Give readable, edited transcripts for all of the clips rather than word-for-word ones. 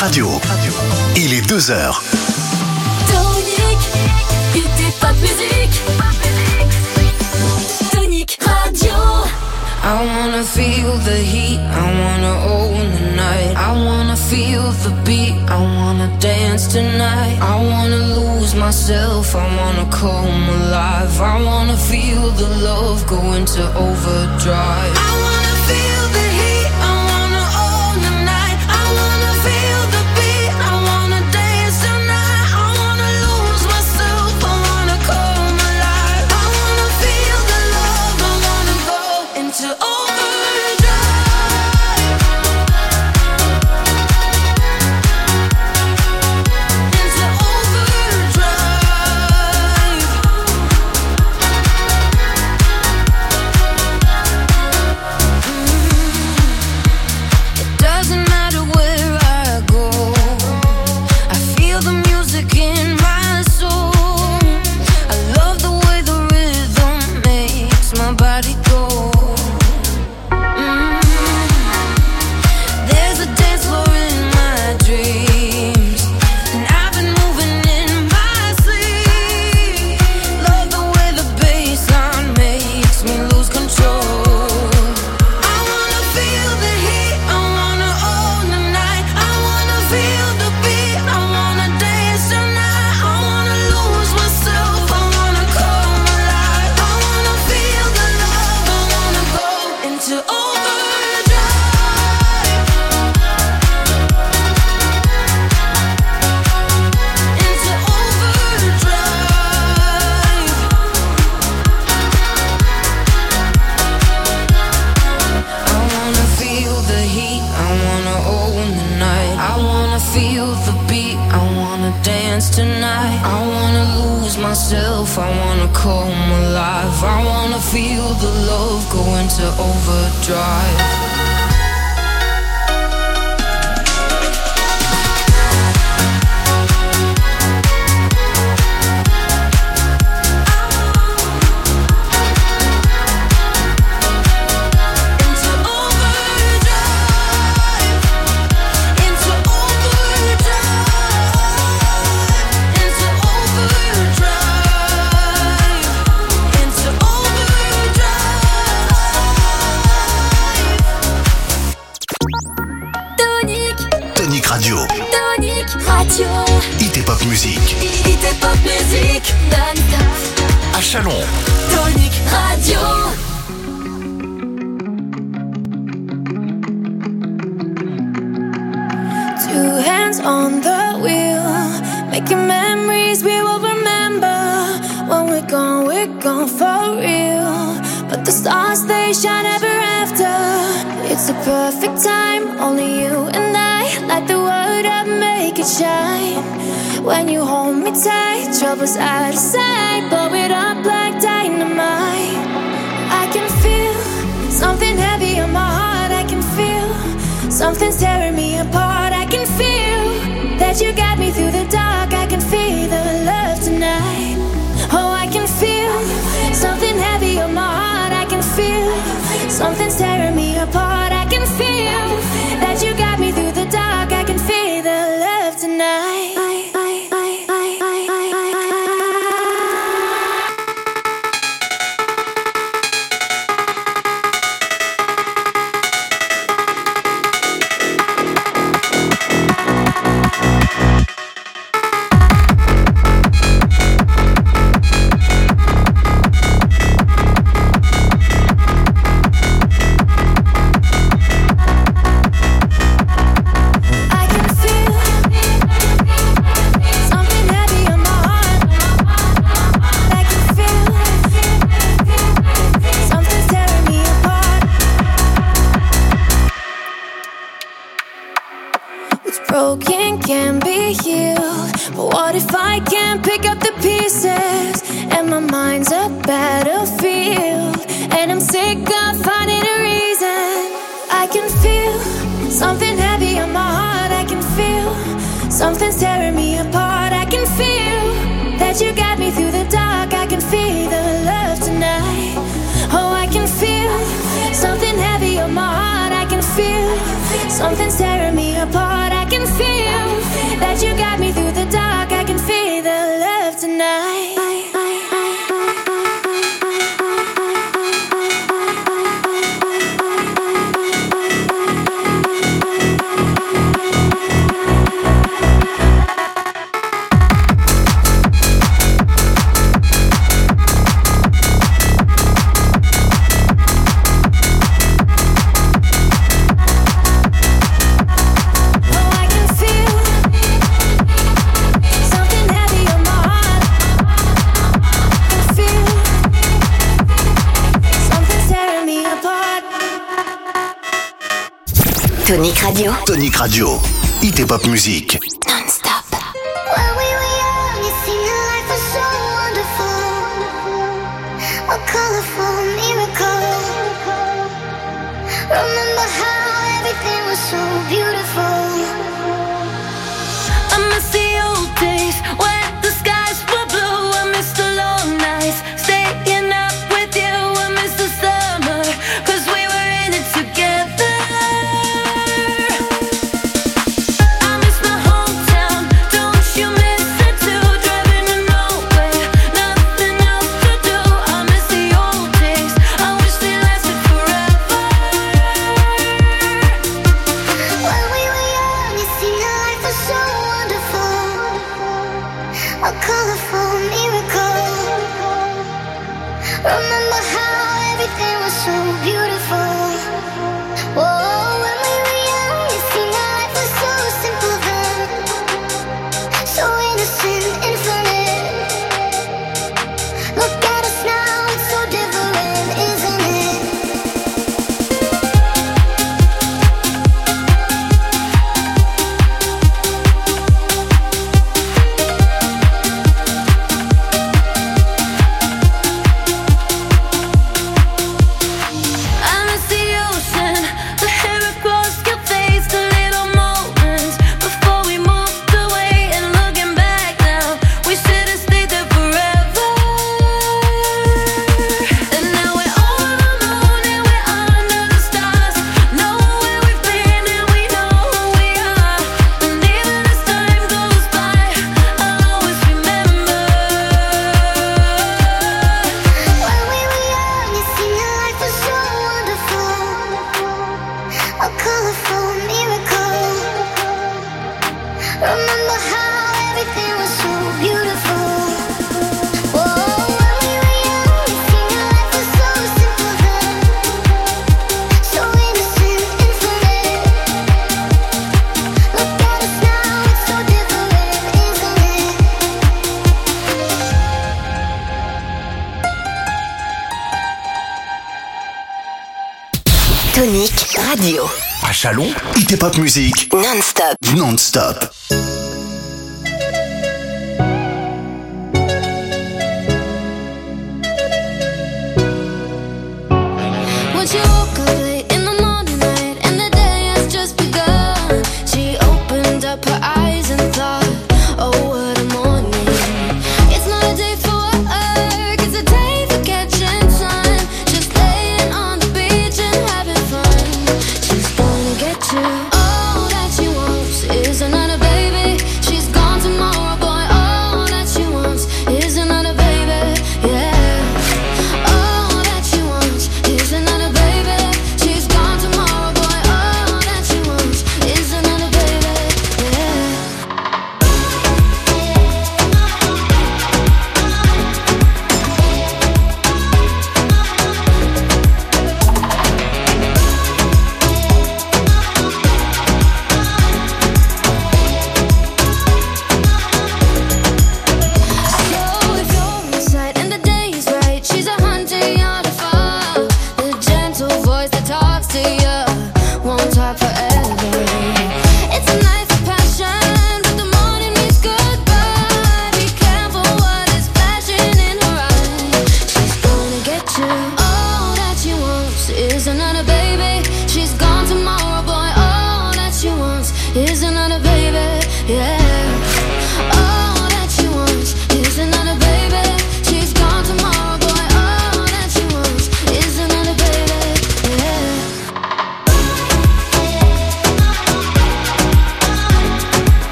Radio. Il est 2h. Tonic, était pas de musique. Tonic Radio. I wanna feel the heat, I wanna own the night. I wanna feel the beat, I wanna dance tonight. I wanna lose myself, I wanna come alive. I wanna feel the love go into overdrive. I wanna feel the heat, I wanna own the night. I wanna feel the beat, I wanna dance tonight. I wanna lose myself, I wanna come alive. I wanna feel the love, I wanna go into overdrive. Troubles out of sight, blow it up like dynamite. I can feel something heavy on my heart. I can feel something's tearing me apart. I can feel that you got me through the dark. I can feel the love tonight. Oh, I can feel something heavy on my heart. I can feel something's tearing me apart. I can feel that you got me through the dark. I can feel the love tonight. Something's tearing me apart. I can feel that you got me through the dark. I can feel the love tonight. Oh, I can feel something heavy on my heart. I can feel something's tearing me apart. I can feel night. Tonic Radio. Tonic Radio. Hit et pop musique. Non-stop. When we were young, it seemed that life was so wonderful. A colorful miracle. Remember how everything was so beautiful. I miss the old days when the skies were blue. I miss the long nights, staying up with you. I miss the summer, 'cause we were in it together. I miss my hometown, don't you miss it too? Driving to nowhere, nothing else to do. I miss the old days, I wish they lasted forever. When we were young, it seemed that life was so wonderful. A colorful miracle. Remember how everything was so beautiful. Oh, when we were young, it seemed that life was so simple then. So innocent, infinite. Look at us now, it's so different, isn't it? I miss the ocean, the hair across your face, the little moments before we moved away. And looking back now, we should have stayed there forever. And now we're all alone and we're under the stars. Know where we've been and we know who we are. And even as time goes by, I'll always remember. When we were young, it seemed that life was so wonderful. A colorful miracle. Remember how everything was so beautiful. Oh, when we were young, it seemed that life was so simple then. So innocent, infinite. Look at us now, it's so different, isn't it? Tonic Radio. À Chalon, hit et pop musique. Non-stop. Non-stop. When she woke up late in the morning light and the day has just begun, she opened up her eyes and thought, oh what a morning. It's not a day for work, it's a day for catching sun. Just laying on the beach and having fun. She's gonna get you. All that she wants is another baby.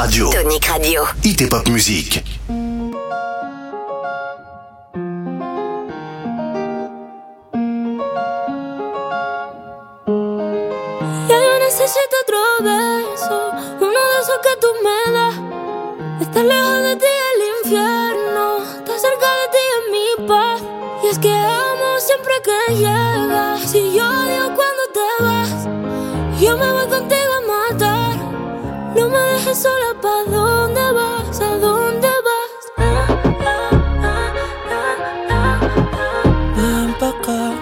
Radio. Tonic Radio. Hit et Pop Music. Ya yo necesito otro beso, uno de esos que tú me das. Estar lejos de ti es el infierno, estar cerca de ti es mi paz. Y es que amo siempre que llegas. Si yo odio cuando te vas, yo me voy contigo a matar. No me dejes sola, ¿pa' dónde vas? ¿A dónde vas? Ven pa' acá.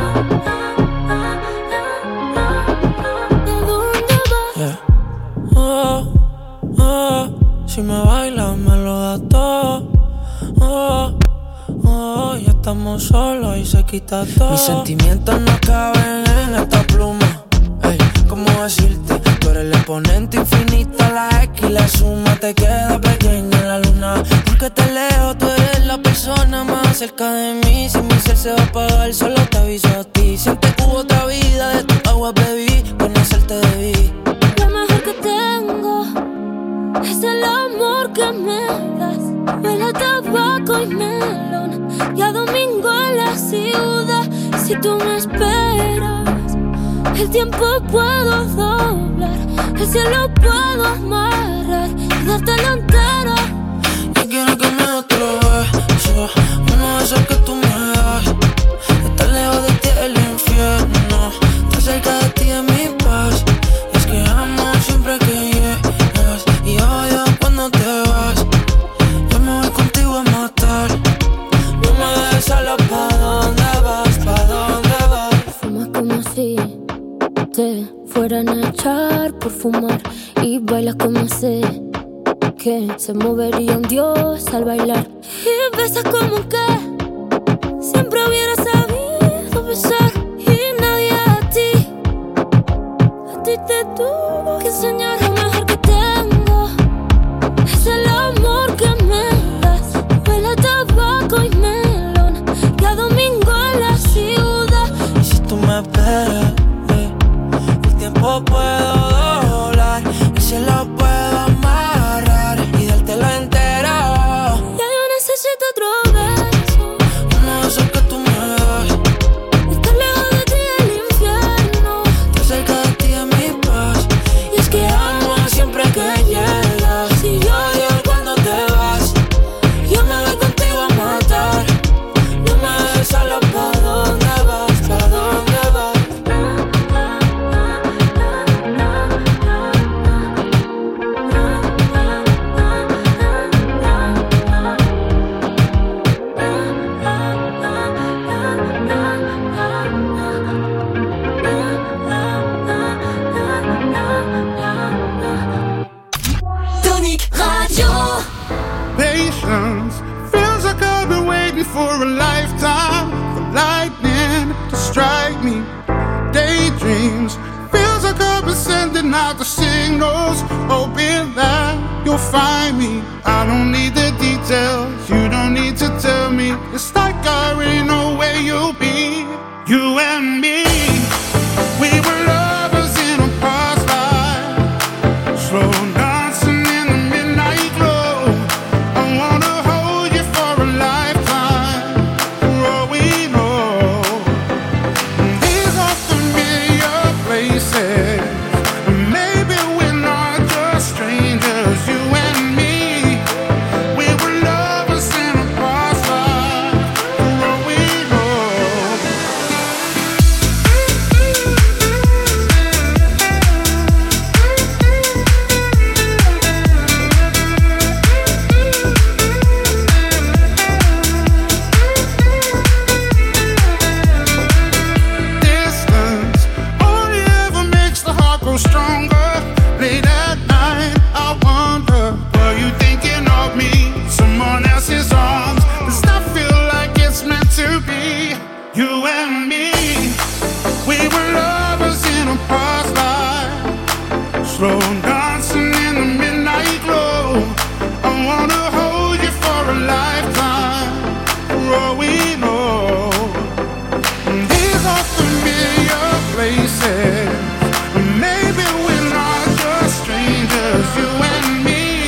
¿A dónde vas? Yeah. Oh, oh, si me bailas me lo das todo. Oh, oh, ya estamos solos y se quita todo. Mis sentimientos no caben en esta pluma. Ey, ¿cómo decirte? Tú eres el exponente infinito, la X y la suma te queda pequeña en la luna. Porque te leo, tú eres la persona más cerca de mí. Si mi ser se va a apagar, solo te aviso a ti. Siente que hubo otra vida, de tu agua bebí, conocerte debí. Lo mejor que tengo es el amor que me das. Huele a tabaco y melón, y a domingo en la ciudad. Si tú me esperas, el tiempo puedo doblar, el cielo puedo amarrar y dártelo entero. Yo quiero que me des otro beso, uno de esos que tú me das. Estar lejos de ti es el infierno, estar cerca de ti es mi paz. Y es que amo siempre que llegas y odio cuando te vas. Yo me voy contigo a matar. No me dejes sola, ¿pa' dónde vas? ¿Pa' dónde vas? Fumas como si te fueran a echar por fumar, y bailas como sé que se movería un dios al bailar. Y besas como que siempre hubiera sabido besar, y nadie a ti te tuvo que enseñar. Lo mejor que tengo es el amor que me das. Huele a tabaco y melón, y a domingo en la ciudad. Y si tú me esperas, el tiempo puedo doblar, el cielo puedo amarrar y dártelo entero. Ya yo necesito otro beso, Uno de esos que tú me das. estar lejos de ti es el infierno, Estar cerca de ti es mi paz. y es que Amo siempre que llegas y odio cuando te vas. Yo me voy contigo a matar. No me dejes solo, ¿pa' dónde vas? ¿Pa' dónde vas? Tonic Radio. Patience feels like I've been waiting for a lifetime for lightning to strike me. Daydreams feels like I've been sending out the signals, hoping that you'll find me. I don't need the details, you don't need to tell me. It's like I already know where you'll be. You and me, we were lovers in a past life, slow dancing in the midnight glow. I wanna hold you for a lifetime, for all we know. These are familiar places, maybe we're not just strangers. You and me, we were lovers in a past life, for all we know. Distance only ever makes the heart grow stronger. Late at night, I wonder, were you thinking of me? Someone else's arms. Does that feel like it's meant to be? You and me, we were lovers in a past life, slow dancing in the midnight glow. I wanna hold you for a lifetime, for all we know. These are familiar places, maybe we're not just strangers. You and me,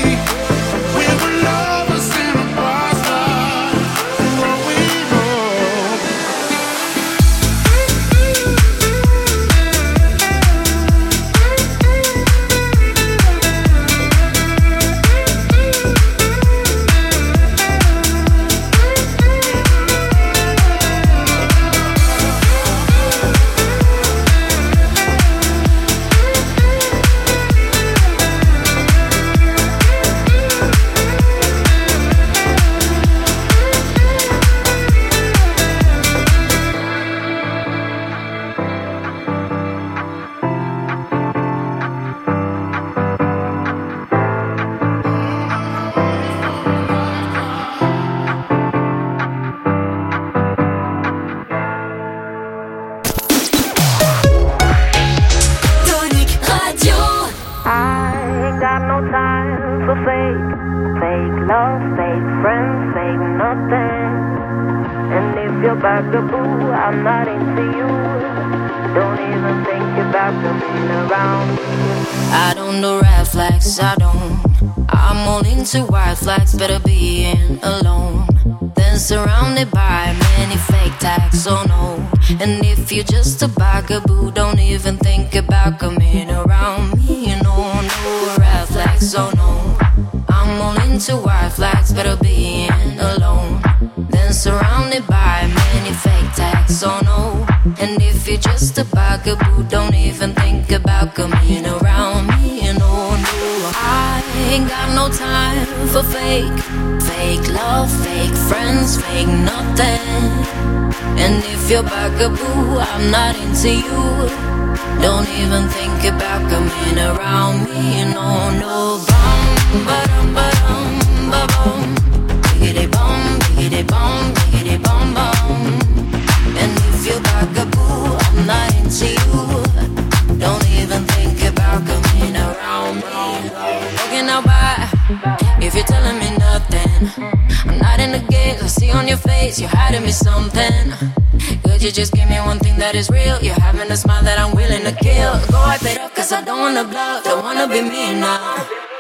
fake. Fake love, fake friends, fake nothing. And if you're bugaboo, I'm not into you. Don't even think about coming around. I don't do red flags, I don't. I'm all into white flags, better being alone than surrounded by many fake tags, oh no. And if you're just a bugaboo, don't even think about coming around me, no, no red flags, oh no. I'm all into white flags, better being alone than surrounded by many fake tags, oh no. And if you're just a bugaboo, don't even think about coming around me, no, no. I ain't got no time for fake. Fake love, fake friends, fake nothing. And if you're bugaboo, I'm not into you. Don't even think about coming around me, no, no. Bum, ba-dum, ba-dum, ba-bum. Biggity bum, biggity bum, biggity bum, bum. And if you're bugaboo, I'm not into you. Don't even think about coming around me. Looking out by, if you're telling me nothing, I'm not in the game, I see on your face, you're hiding me something. Could you just give me one thing that is real? You're having a smile that I'm willing to kill. Go wipe it up, cause I don't wanna bluff, don't wanna be me now.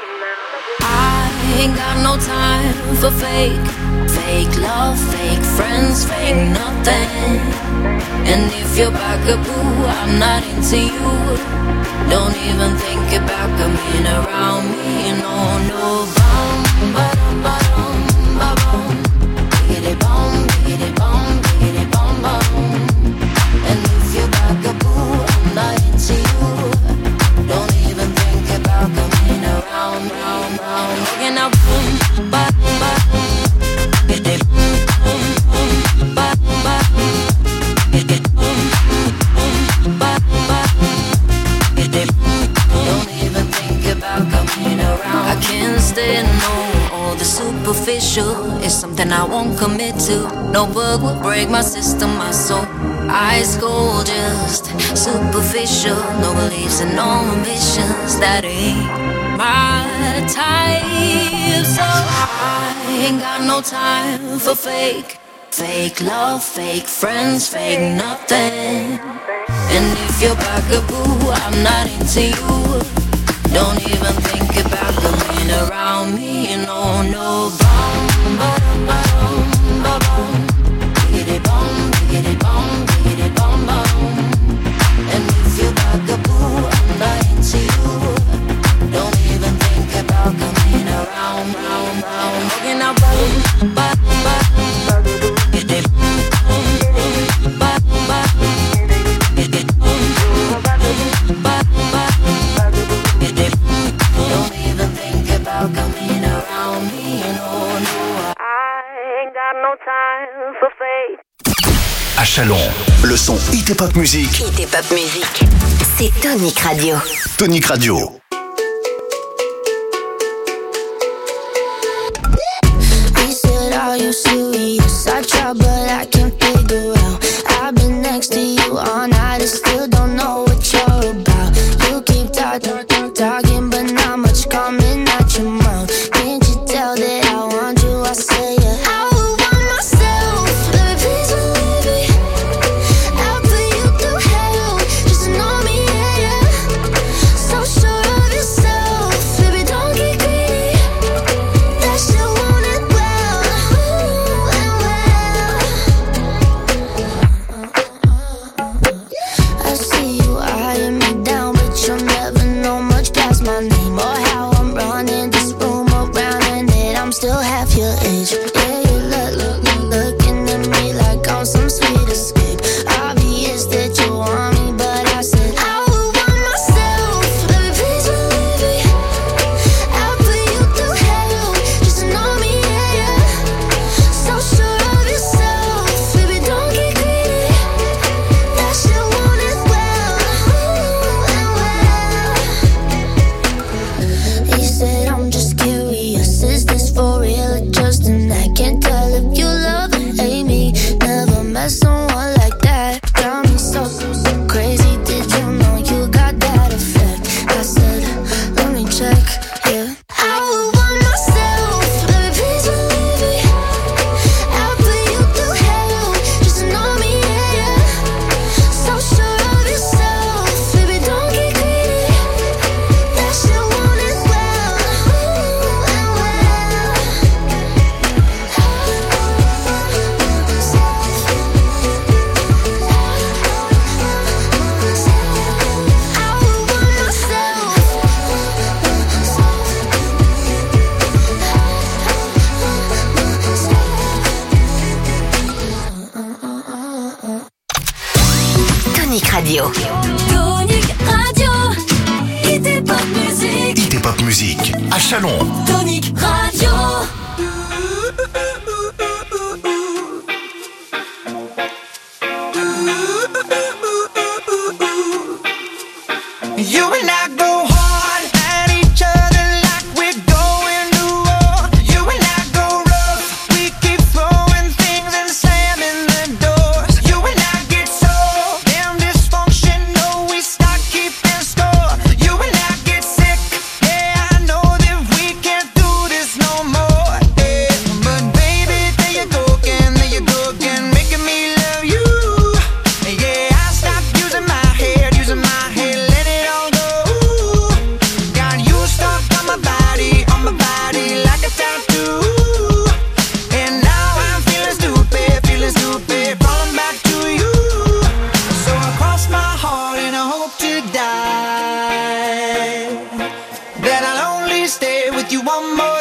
I ain't got no time for fake. Fake love, fake friends, fake nothing. And if you're bugaboo, I'm not into you. Don't even think about coming around me, no, no. Bum, ba-dum, ba-dum, ba-bum. Biggity bum, biggity bum, biggity bum, bum. And if you're bugaboo, I'm not into you. Don't even think about coming around, round, round. Looking out, boom, ba, ba. Biggity boom, boom, ba, ba. Biggity boom, boom, ba, ba. Biggity boom. Don't even think about coming around. I can't stand all the superficial. It's something I won't commit to. No bug will break my system, my soul. Ice cold, just superficial. No beliefs and no ambitions. That ain't my type. So I ain't got no time for fake. Fake love, fake friends, fake nothing. And if you're bugaboo, I'm not into you. Don't even think about coming around me, no, no. Bum, ba-dum, ba-dum, ba-bum. Biggity bum, biggity bum, biggity bum, bum. And if you're bugaboo, I'm not into you. Don't even think about coming around, round, round. Looking out, boom, ba, ba. Biggity bum, boom, ba, ba. Biggity bum, ba, ba. Don't even think about coming around me, no, no. I ain't got no time for fake. À Chalon, le son Hit et Pop Music. Hit et Pop Music. C'est Tonic Radio. Tonic Radio. He said, are you serious? I try but I can't figure out. I've been next to you all night and still don't know what you're about. You keep talking but not much coming out your mouth. Can't you tell that I want you? I say yeah. I would want myself, baby, please believe me. I'll put you through hell, just know me, yeah, yeah. So sure Chalon. Tonic Radio. You and I go hard at each other like we're going to war. You and I go rough, we keep throwing things and slamming the doors. You and I get so damn dysfunctional, we start keeping score. You and I get sick, yeah, I know that we can't do this no more. Yeah. But baby, there you go again, making me love you. Yeah, I stopped using my head, let it all go. Got you stuck on my body like a tattoo. And now I'm feeling stupid, falling back to you. So I cross my heart and I hope to die that I'll only stay with you one more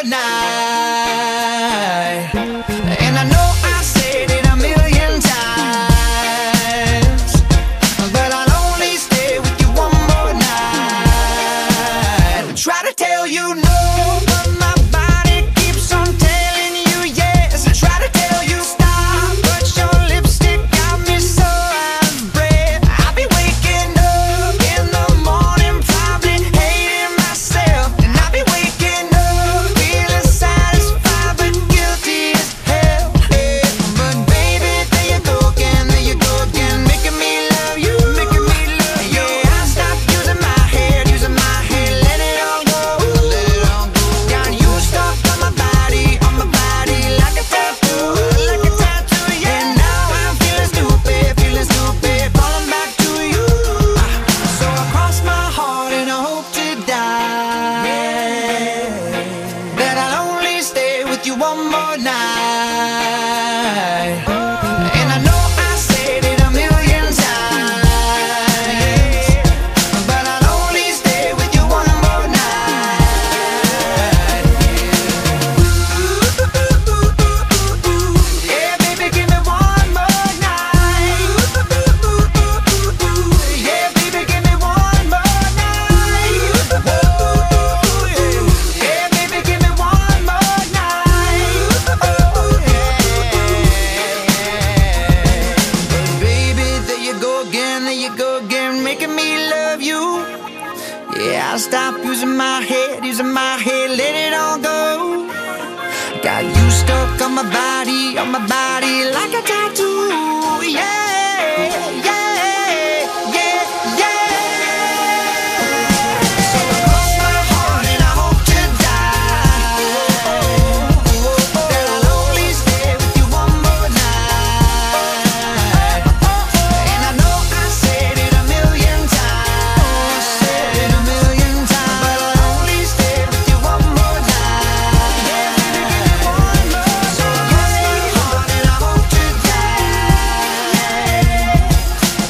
night. And I know I said it a million times, but I'll only stay with you one more night. Try to tell you no, but my body keeps on telling you yes. Try to tell you stop, but your lipstick got me so out of breath. I'll be waking up in the morning, probably hating myself. And I'll be waking up feeling satisfied but guilty as hell. Yeah. But baby, there you go again, making me love you. Yeah, I stopped using my head, let it all go. Got you stuck on my body like a tattoo, yeah. And now I'm feeling stupid, falling back to you. So I cross my heart and I hope to die that I'll only stay with you one more night. And I know I said it a million times, but I'll only stay with you one more night. Yeah, baby, give me one more night. Yeah, baby, give me one more night. Yeah, baby, give me one more night. Baby, there you go again, making me love you. Yeah, I stopped using my head, let it all go. Got you stuck on my body like a tattoo. Yeah, yeah, yeah, yeah. So I cross my heart and I hope to die that I'll only stay with you one more night. And I know I said it a million times, but I'll only stay with you one more night. Yeah, baby, give me one more. So I cross my heart and I hope to die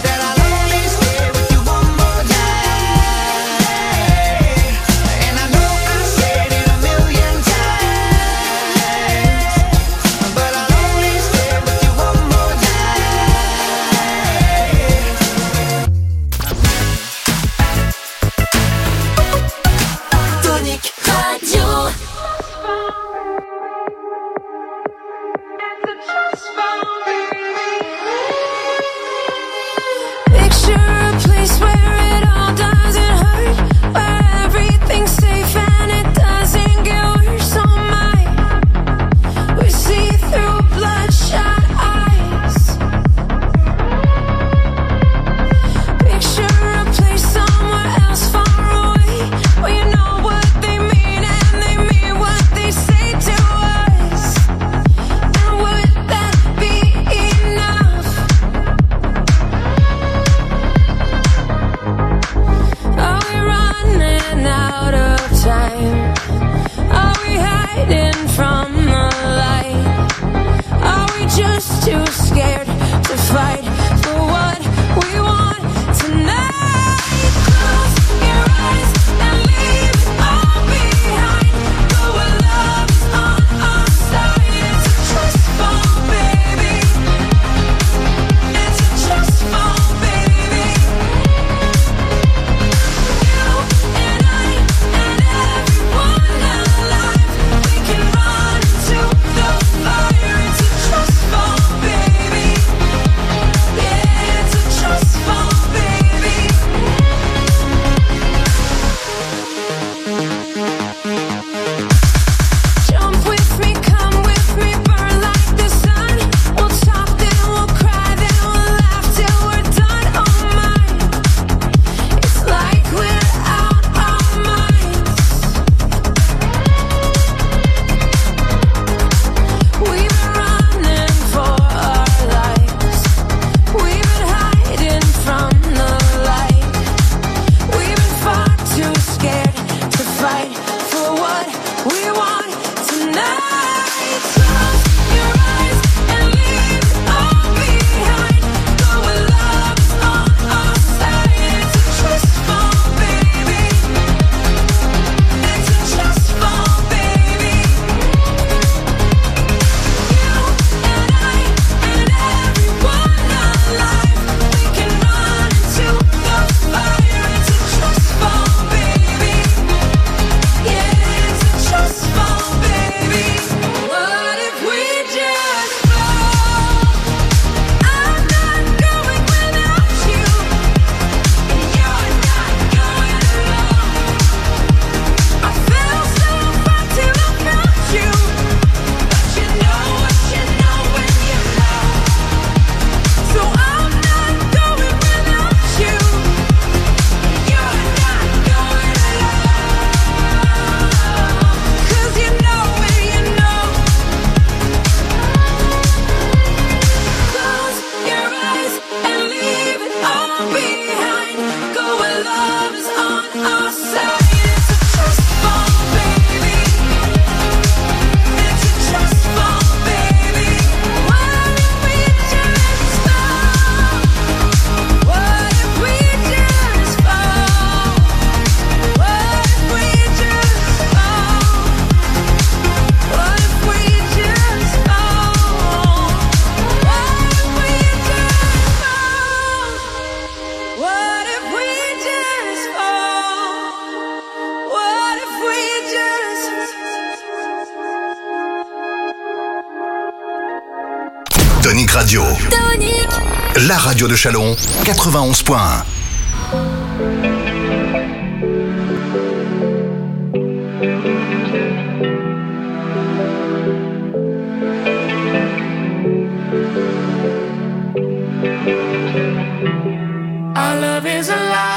Tonic Radio. Tonic. La radio de Châlons, 91.1. Our love is alive.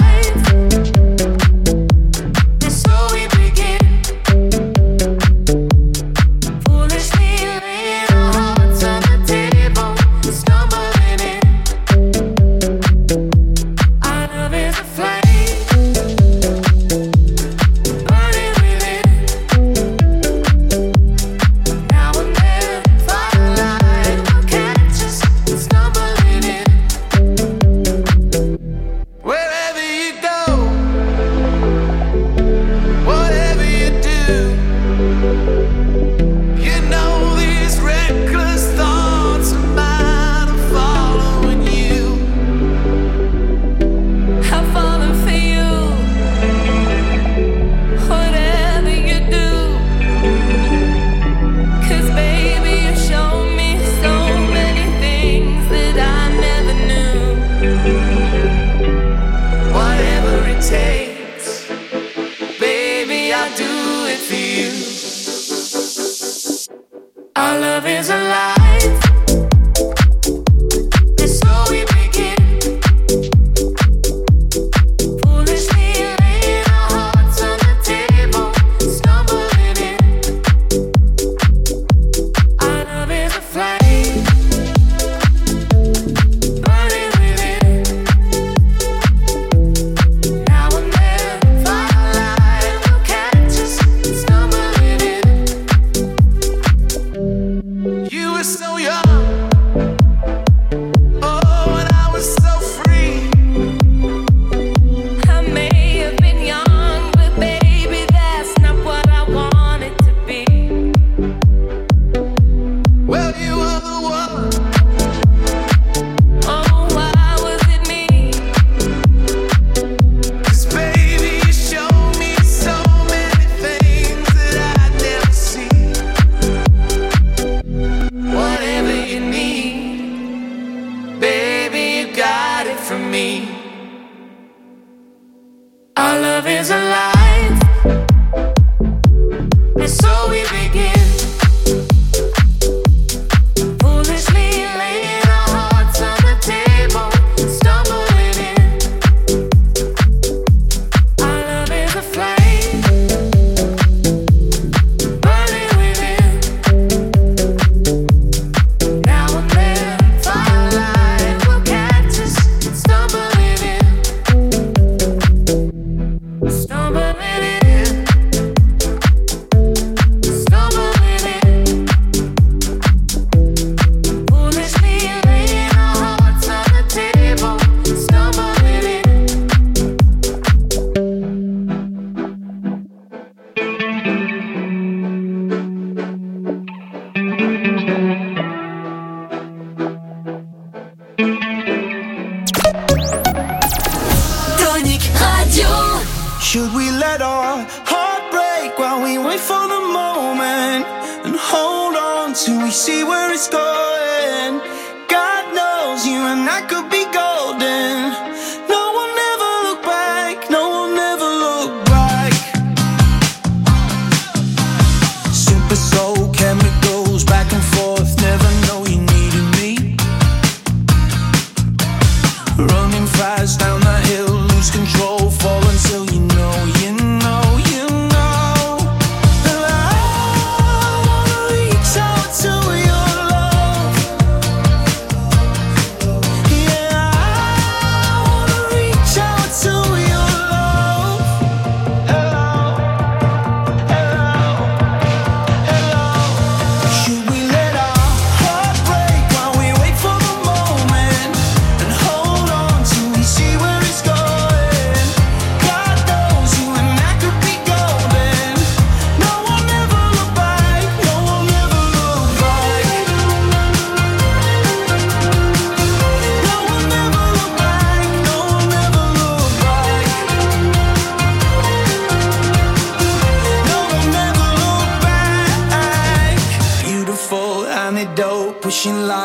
Yeah.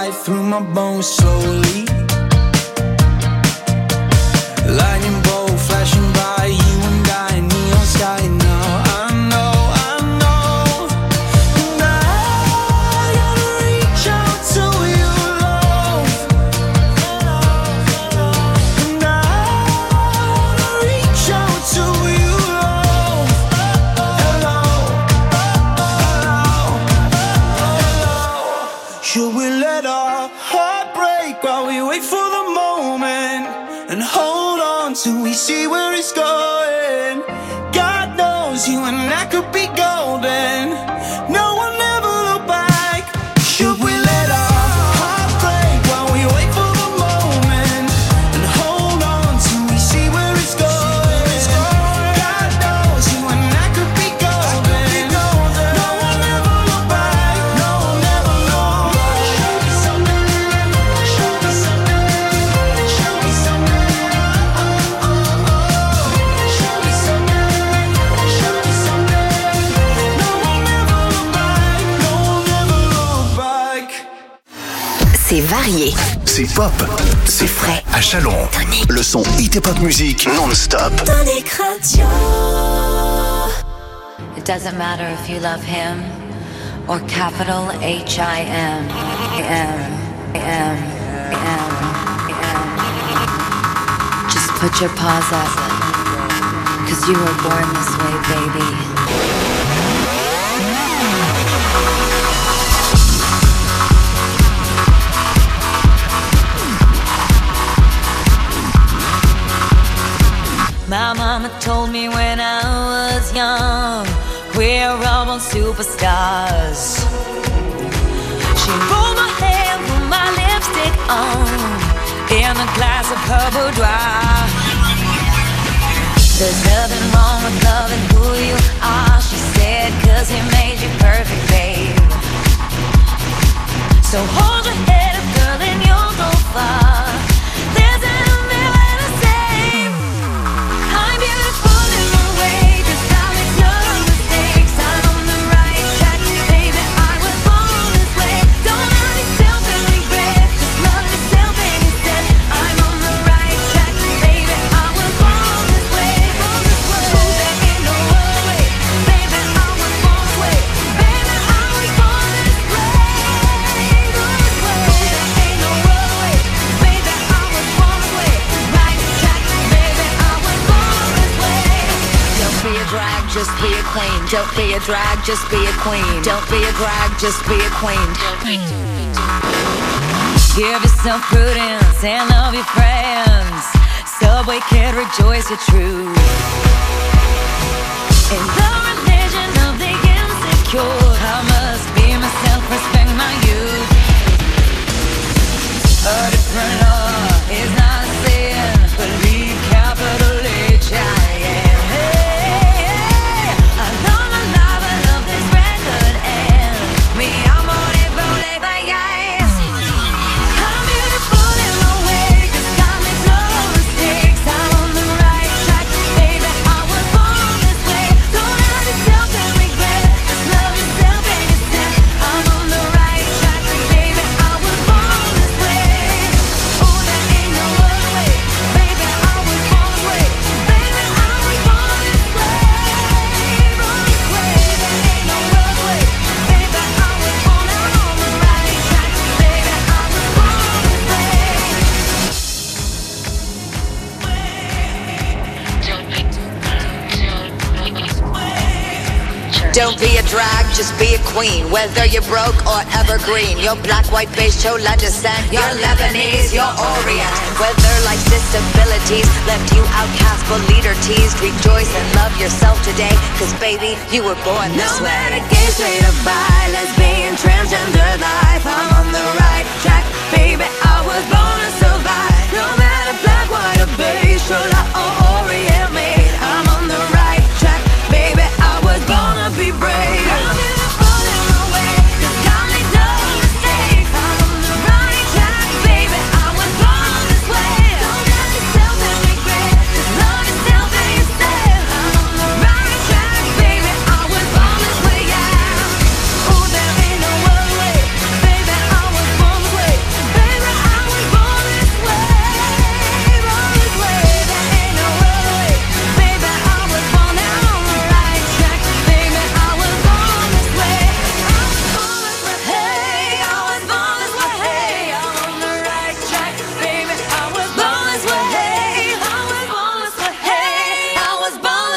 right through my bones slowly. Lightning bolt flashing by, you and I, neon sky now. I know, and I gotta reach out to you, love. And I wanna reach out to you, love. Hello, hello. Should we let our heart break while we wait for the moment and hold on till we see where it's going? God knows you and I could be golden. No one ever look back. Should we let our heart break while we wait for the moment and hold on till we see where it's going? God knows you and I could be golden. No one ever look back. No one ever look back. Show me something. Show me something. Show me something. Show me something. Show me something. No one ever look back. No one ever look back. C'est varié. C'est pop. C'est frais. À Chalon. Le son Hit et Pop Music non-stop. Tonic Radio. It doesn't matter if you love him or capital H-I-M. Just put your paws up, 'cause you were born this way, baby. My mama told me when I was young, we're all born superstars. She rolled my hair, put my lipstick on, in a glass of her boudoir. There's nothing wrong with loving who you are, she said, 'cause he made you perfect, babe. So hold your head up, girl, and you'll go far. There's an million to say. I'm beautiful in my way, 'cause I make no mistakes. I'm on the right track, baby, I was born this way. Don't hurt yourself and regret, just love yourself instead. I'm on the right track, baby, I was born this way. Ooh, there ain't no other way, baby, I was born this way. Baby, I was born this way. Ooh, there ain't no other way, baby, I was born this way. Right track, baby, I was born this way. Don't be a drag, just be a queen. Don't be a drag, just be a queen. Don't be a drag, just be a queen. Give yourself prudence and love your friends. Subway kid, rejoice your truth. In the religion of the insecure, I must be myself, respect my youth. A different law is not a sin, believe capital H-I-M. I love my life, I love this record, and me, I'm on it, rolling my eyes. I'm beautiful in my way, 'cause I make no mistakes. I'm on the right track, baby, I was born this way. Don't hurt yourself and regret, just love yourself instead. I'm on the right track, baby, I was born this way. Ooh, there ain't no other way, baby, I was born this way. Baby, I was born this way. Born this way, there ain't no other way, baby, I was born. I'm on the right track, baby, I was born this way. Don't be a drag, just be a queen. Whether you're broke or evergreen, you're black, white, beige, chola descent, you're Lebanese, you're Orient. Whether life's disabilities left you outcast but leader teased, rejoice and love yourself today, 'cause baby, you were born this way. No matter gay, straight or bi, lesbian, transgender life, I'm on the right track, baby, I was born to survive. No matter black, white or beige, chola or Orient made, I'm on the right track, baby, I was born to be brave. I'm beautiful in my way, 'cause I make no mistakes. I'm on the right track, baby, I was born this way. Don't hurt yourself and regret, just love yourself instead. I'm on the right track, baby, I was born this way, yeah. Ooh, there ain't no other way, baby, I was born this way.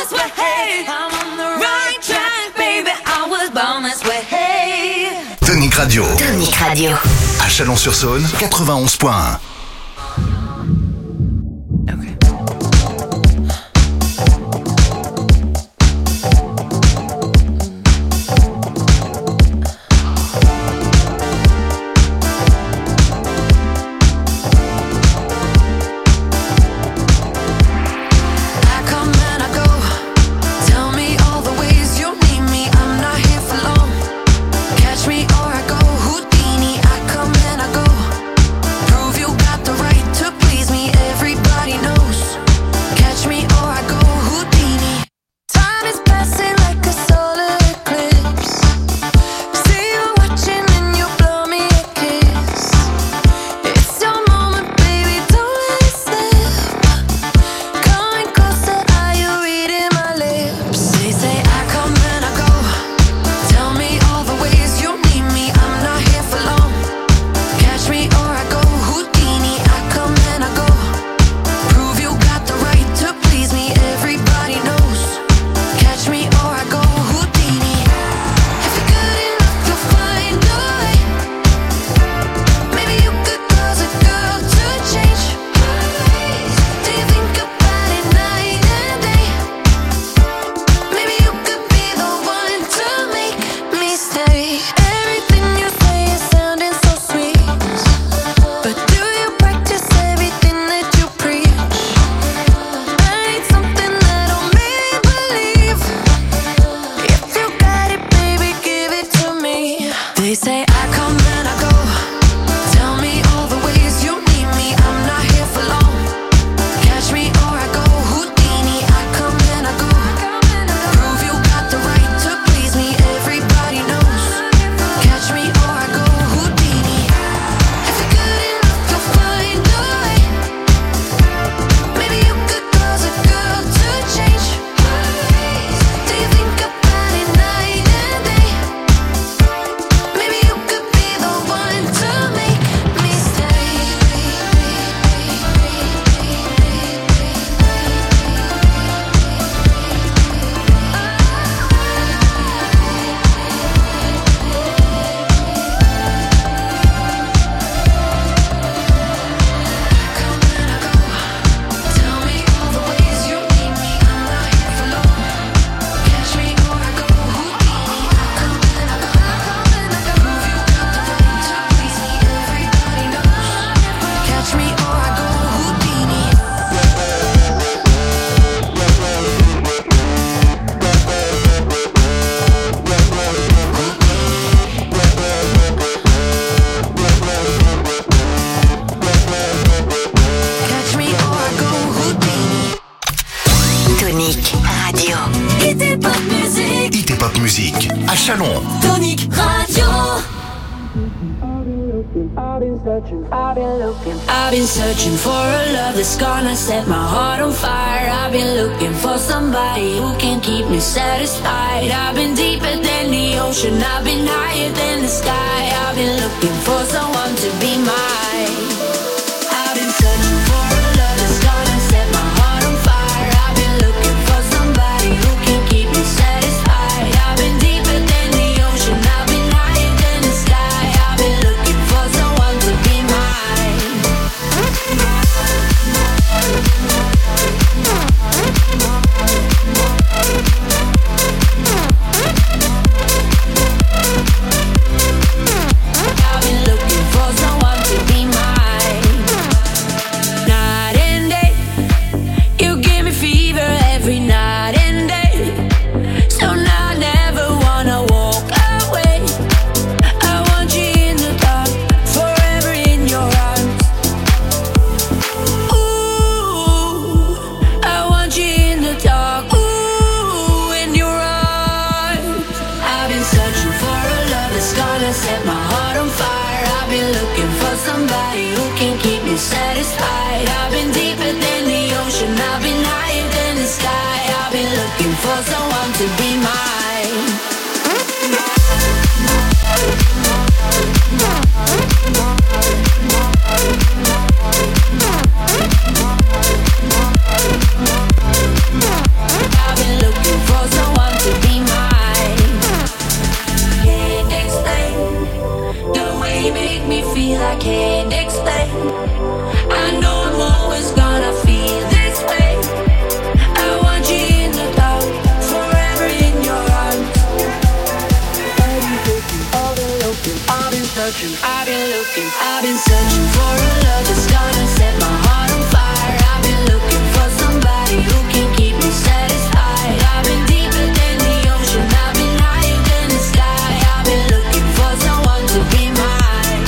this way. I'm on the right track, baby. I was born this way. Tonic Radio. Tonic Radio. À Chalon-sur-Saône, 91.1. Chalon. Tonic Radio. I've been searching for a love that's gonna set my heart on fire. I've been looking for somebody who can keep me satisfied. I've been deeper than the ocean, I've been higher than the sky. I've been looking for someone to be mine. I've been searching for a love that's gonna set my heart on fire. I've been looking for somebody who can keep me satisfied. I've been deeper than the ocean, I've been higher than the sky. I've been looking for someone to be mine. I've been looking for someone to be mine. Night and day, you give me fever every night and day. So now I never wanna walk away. I want you in the dark, forever in your arms. Ooh, I want you in the dark, ooh, in your arms. I've been searching for a love that's gonna set my heart on fire. I've been looking for somebody who can keep me satisfied. I've been deeper than the ocean, I've been higher than the sky. I've been looking for someone to be mine. I've been searching, I've been looking, I've been searching for a love that's gonna set my heart on fire. I've been looking for somebody who can keep me satisfied. I've been deeper than the ocean, I've been higher than the sky. I've been looking for someone to be mine.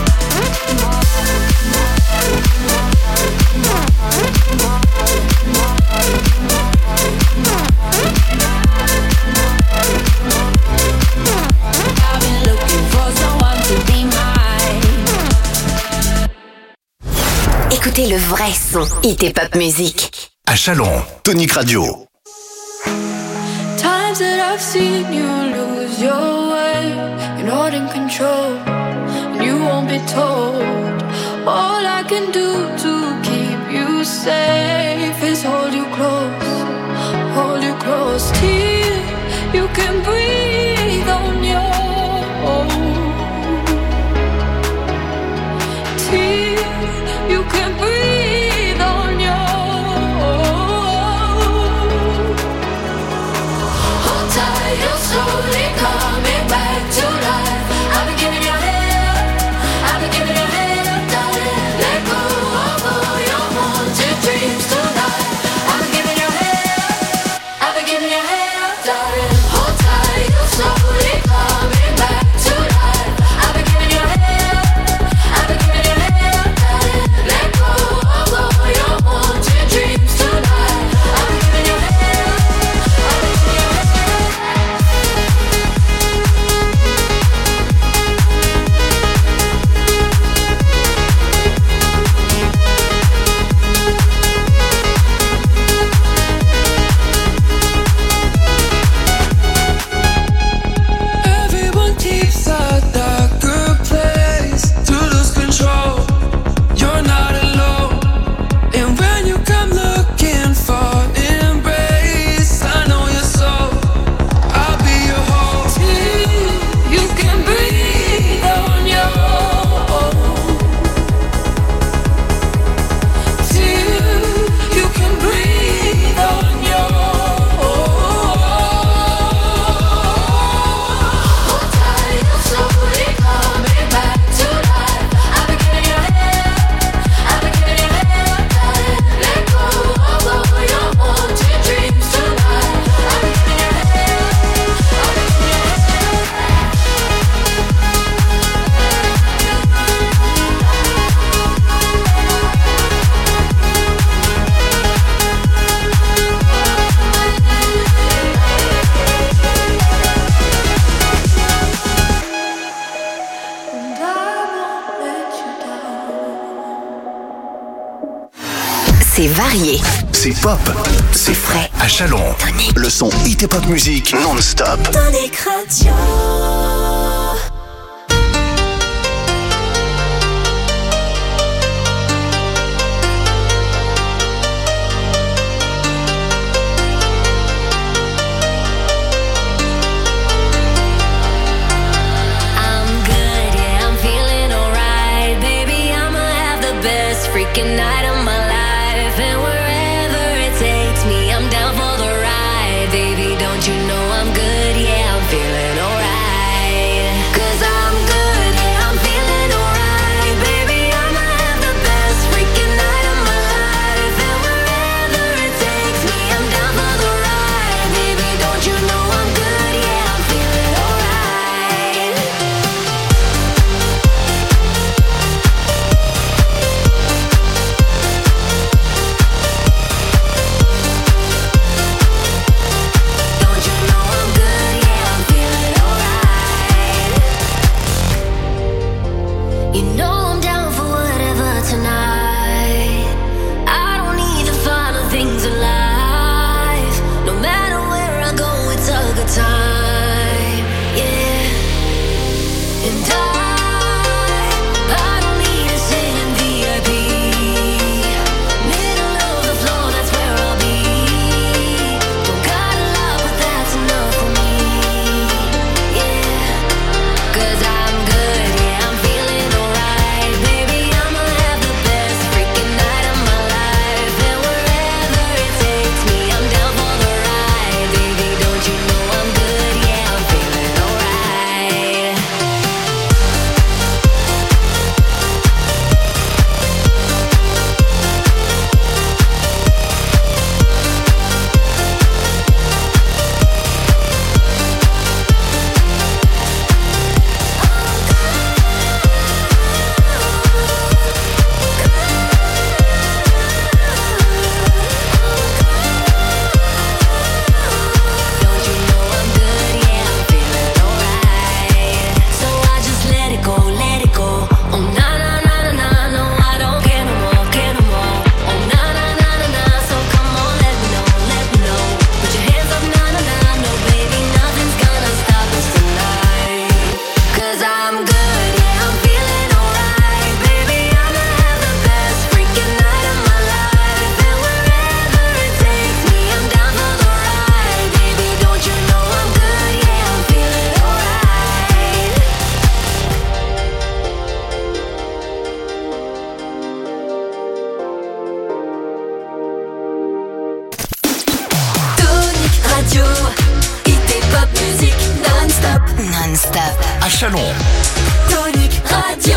I've been looking for someone to be mine. Écoutez le vrai son Hit et Pop Music. À Chalon, Tonic Radio. Times that I've seen you lose your way, you're not in control, and you won't be told. All I can do to keep you safe is hold you close till you can breathe on your own. Till you can breathe on your own. Hold tight, you're slowly coming back to life. I've been giving you hell, I've been giving you hell, darling. Let go of all your haunted dreams tonight. I've been giving you hell, I've been giving you hell, darling. Hold tight, you're slowly coming back to life. I've been giving you hell, I've been giving you hell, darling. Let go of all your haunted dreams tonight. I've been giving you hell, I've been giving you hell. Everyone keeps a darker place to lose control. You're not alone. And when you come looking for embrace, I know your soul. I'll be your home. Till you can breathe on your own. Till you can breathe on your own. Hold tight, you're slowly coming back to life. I've been giving you hell, I've been giving you hell, darling. Let go of all your haunted dreams tonight. I've been giving you hell, I've been giving you and I won't let you down. C'est varié, C'est pop, c'est frais. À Chalon, le son Hit et Pop Music non-stop. Tonic Radio. I'm good, yeah, I'm feeling alright. Baby, I'ma have the best freaking night of my life. And wherever it takes me, I'm down for the ride. Baby, don't you know I'm good, yeah, I'm feeling alright. à Chalon. Tonic Radio.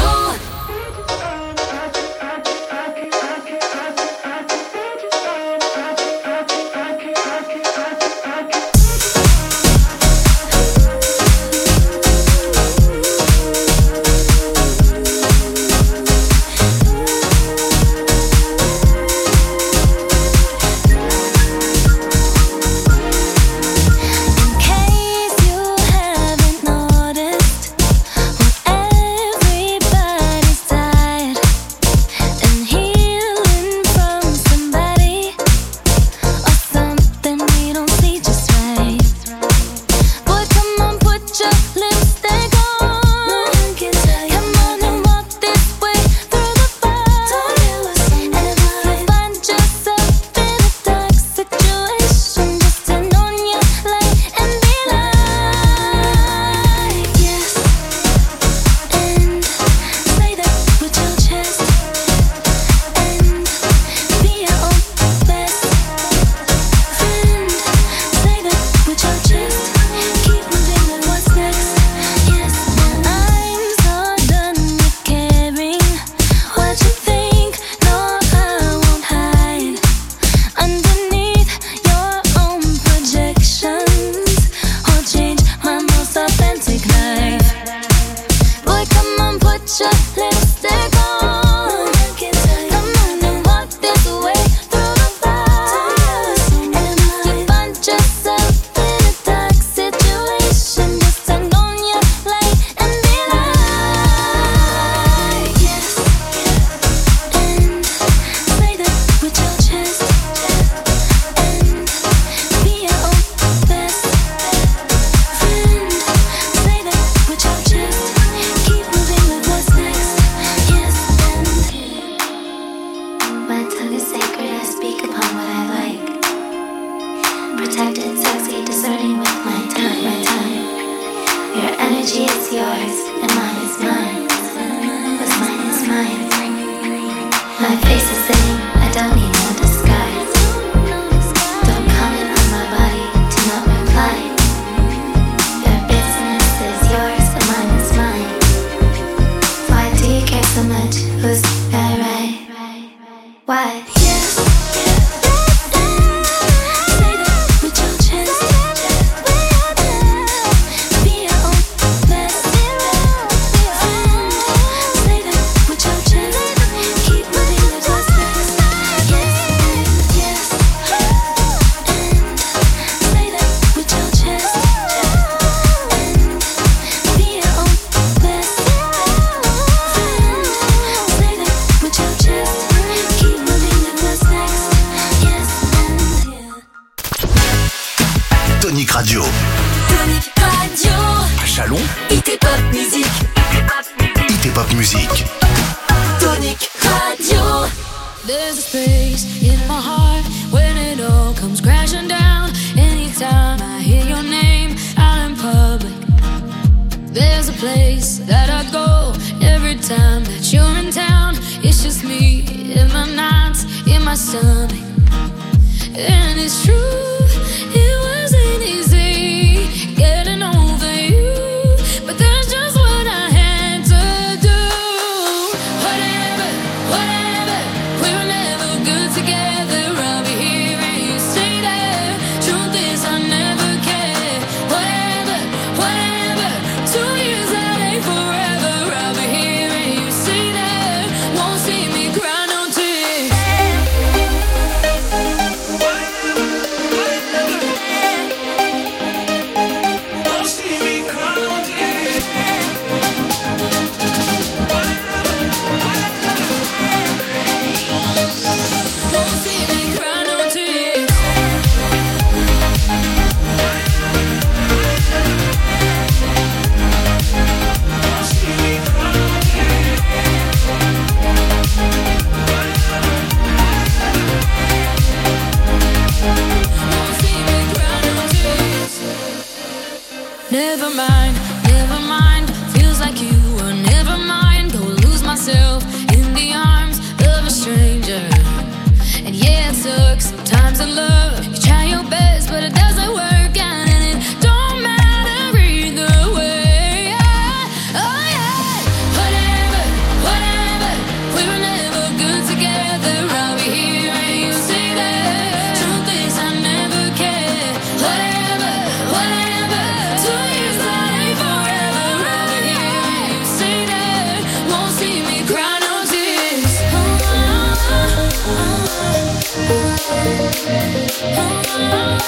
but it doesn't work out, and it don't matter either way. Yeah.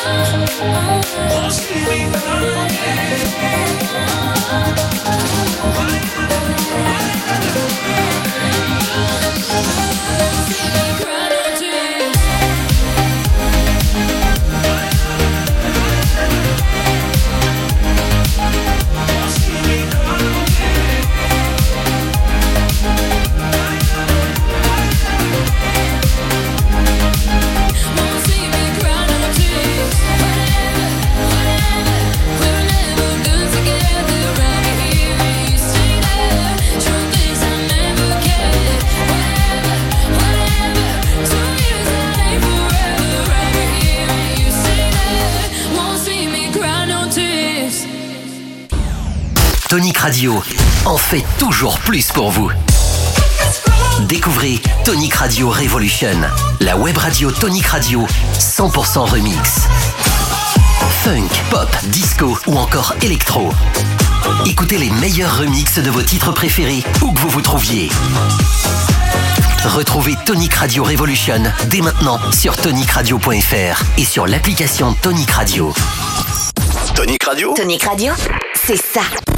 Tonic Radio en fait toujours plus pour vous. Découvrez Tonic Radio Revolution, la web radio Tonic Radio 100% remix. Funk, pop, disco ou encore électro. Écoutez les meilleurs remixes de vos titres préférés où que vous vous trouviez. Retrouvez Tonic Radio Revolution dès maintenant sur tonicradio.fr et sur l'application Tonic Radio. Tonic Radio. Tonic Radio, c'est ça.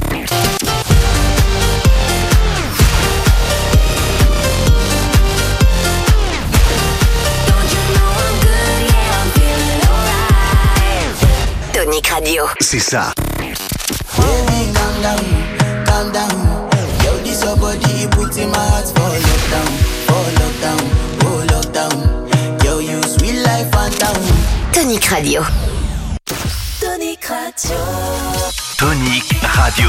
Tonic Radio. C'est ça. Baby, calm down, calm down. Yo, this your body, put in my heart for lockdown, oh lockdown, oh lockdown. Yo, you sweet life, phantom. Tonic Radio. Tonic Radio. Tonic Radio.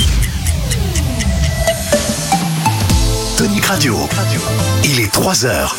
Tonic Radio. Il est 3h.